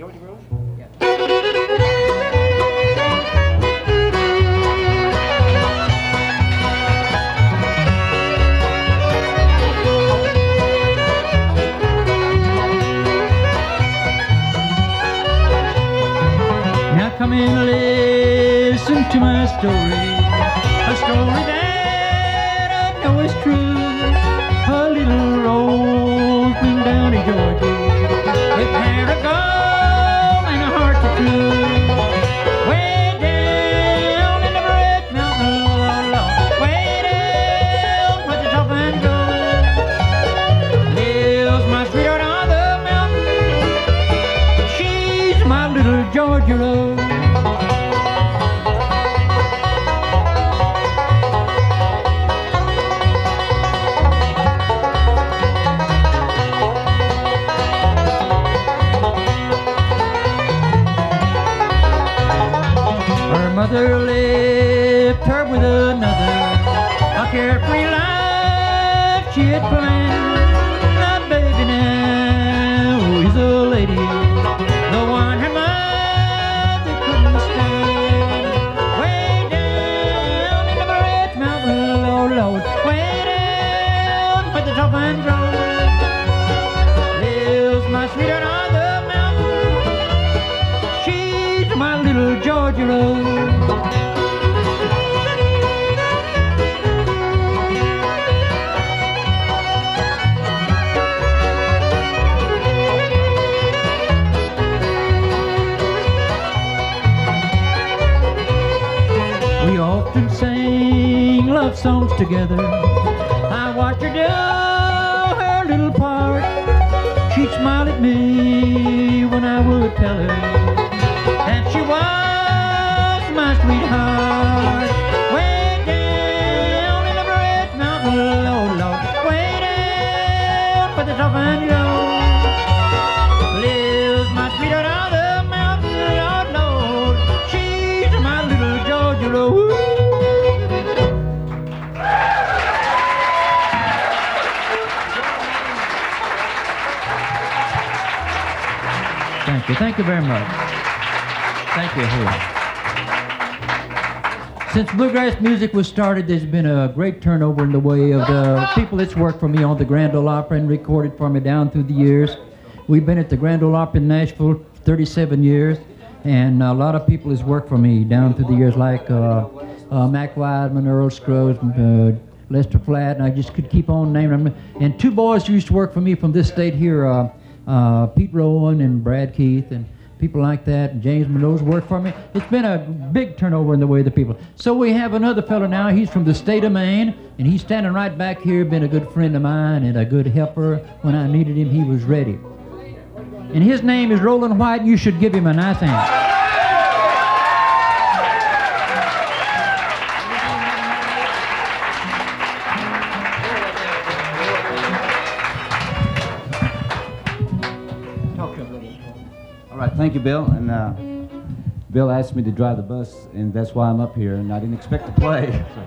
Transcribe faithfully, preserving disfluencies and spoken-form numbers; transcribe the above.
Georgia Rose? Yeah. Now come and listen to my story, a story that I know is true. A little rose went down to Georgia with hair of gold and a heart of blue. Way down in the Red Mountain, way down where the top and goes, lives my sweetheart on the mountain. She's my little Georgia Rose. Her mother left her with another, a carefree life she had planned. The baby now is a lady, the one her mother couldn't stand. Way down in the Red Mountain, Lord, Lord, way down where the top and grows, lives my sweetheart on the mountain. She's my little Georgia Rose. We often sang love songs together. I watched her do her little part. She'd smile at me when I would tell her that she was my sweetheart. Way down in the Red Mountain, Lord, Lord, way down where the top and goes, lives my sweetheart on the mountain, Lord, Lord. She's my little Georgia Rose. Thank you. Thank you very much. Thank you. Since bluegrass music was started, there's been a great turnover in the way of the people that's worked for me on the Grand Ole Opry and recorded for me down through the years. We've been at the Grand Ole Opry in Nashville thirty-seven years, and a lot of people has worked for me down through the years, like uh, uh, Mac Wideman, Earl Scruggs, uh, Lester Flatt, and I just could keep on naming them. And two boys used to work for me from this state here, uh, uh, Pete Rowan and Brad Keith, and people like that, and James Monroe's worked for me. It's been a big turnover in the way of the people. So we have another fellow now. He's from the state of Maine, and he's standing right back here, been a good friend of mine and a good helper. When I needed him, he was ready. And his name is Roland White. You should give him a nice hand. All right, thank you, Bill. And uh, Bill asked me to drive the bus, and that's why I'm up here, and I didn't expect to play. So.